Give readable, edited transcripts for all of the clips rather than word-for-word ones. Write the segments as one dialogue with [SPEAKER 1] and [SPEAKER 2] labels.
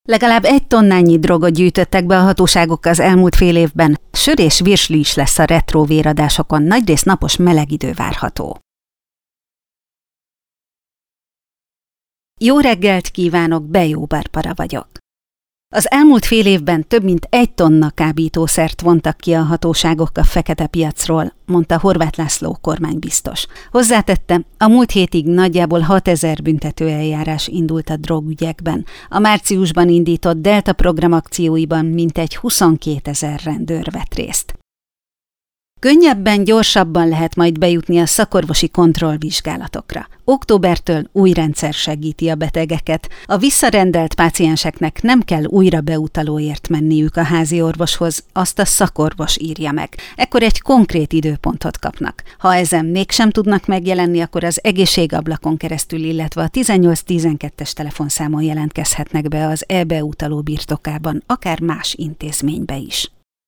[SPEAKER 1] Legalább 1 tonnányi drogot gyűjtöttek be a hatóságok az elmúlt fél évben. Sör és virsli is lesz a retro véradásokon, nagyrészt napos meleg idő várható. Jó reggelt kívánok, Bejó Barbara vagyok. Az elmúlt fél évben több mint 1 tonna kábítószert vontak ki a hatóságok a fekete piacról, mondta Horváth László kormánybiztos. Hozzátette, a múlt hétig nagyjából 6000 büntetőeljárás indult a drogügyekben. A márciusban indított Delta program akcióiban mintegy 22 000 rendőr vett részt. Könnyebben, gyorsabban lehet majd bejutni a szakorvosi kontrollvizsgálatokra. Októbertől új rendszer segíti a betegeket. A visszarendelt pácienseknek nem kell újra beutalóért menniük a házi orvoshoz, azt a szakorvos írja meg. Ekkor egy konkrét időpontot kapnak. Ha ezen mégsem tudnak megjelenni, akkor az egészségablakon keresztül, illetve a 1812-es telefonszámon jelentkezhetnek be az e-beutaló birtokában, akár más intézménybe is.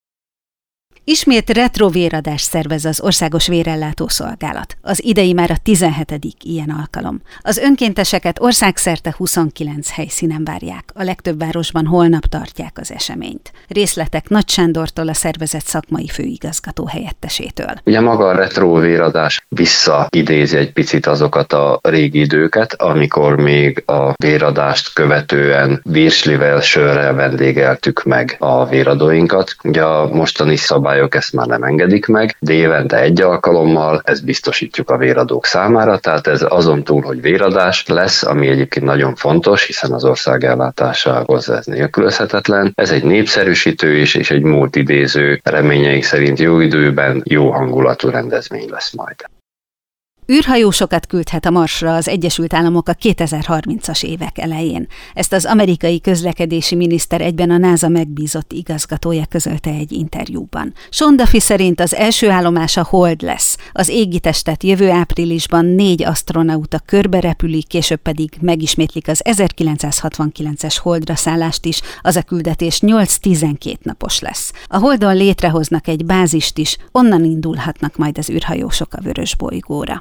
[SPEAKER 1] Ismét retrovéradatást szervez az Országos Vérellátó Szolgálat. Az idei már a 17. ilyen alkalom. Az önkénteseket országszerte 29 helyszínen várják. A legtöbb városban holnap tartják az eseményt. Részletek Nagy Sándortól, a szervezet szakmai főigazgató helyettesétől.
[SPEAKER 2] Ugye maga a retrovéradás visszaidézi egy picit azokat a régi időket, amikor még a véradást követően virslivel, sörrel vendégeltük meg a véradóinkat. Ugye a mostani szabályok ezt már nem engedik meg, de évente 1 alkalommal ezt biztosítjuk a véradók számára, tehát ez azon túl, hogy véradás lesz, ami egyébként nagyon fontos, hiszen az ország ellátásához ez nélkülözhetetlen. Ez egy népszerűsítő is, és egy múltidéző, reményeink szerint jó időben jó hangulatú rendezvény lesz majd.
[SPEAKER 1] Űrhajósokat küldhet a Marsra az Egyesült Államok a 2030-as évek elején. Ezt az amerikai közlekedési miniszter egyben a NASA megbízott igazgatója közölte egy interjúban. Sean Duffy szerint az első állomás a Hold lesz. Az égitestet jövő áprilisban 4 asztronauta körberepülik, később pedig megismétlik az 1969-es Holdra szállást is, az a küldetés 8-12 napos lesz. A Holdon létrehoznak egy bázist is, onnan indulhatnak majd az űrhajósok a Vörösbolygóra.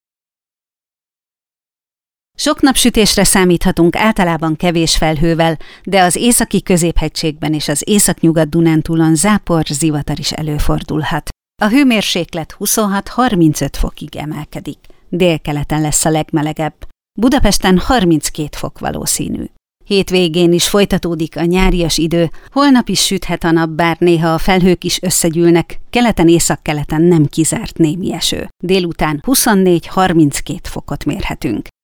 [SPEAKER 1] Sok napsütésre számíthatunk, általában kevés felhővel, de az északi középhegységben és az északnyugat-Dunántúlon zápor, zivatar is előfordulhat. A hőmérséklet 26-35 fokig emelkedik. Délkeleten lesz a legmelegebb. Budapesten 32 fok valószínű. Hétvégén is folytatódik a nyárias idő, holnap is süthet a nap, bár néha a felhők is összegyűlnek, keleten, északkeleten nem kizárt némi eső. Délután 24-32 fokot mérhetünk.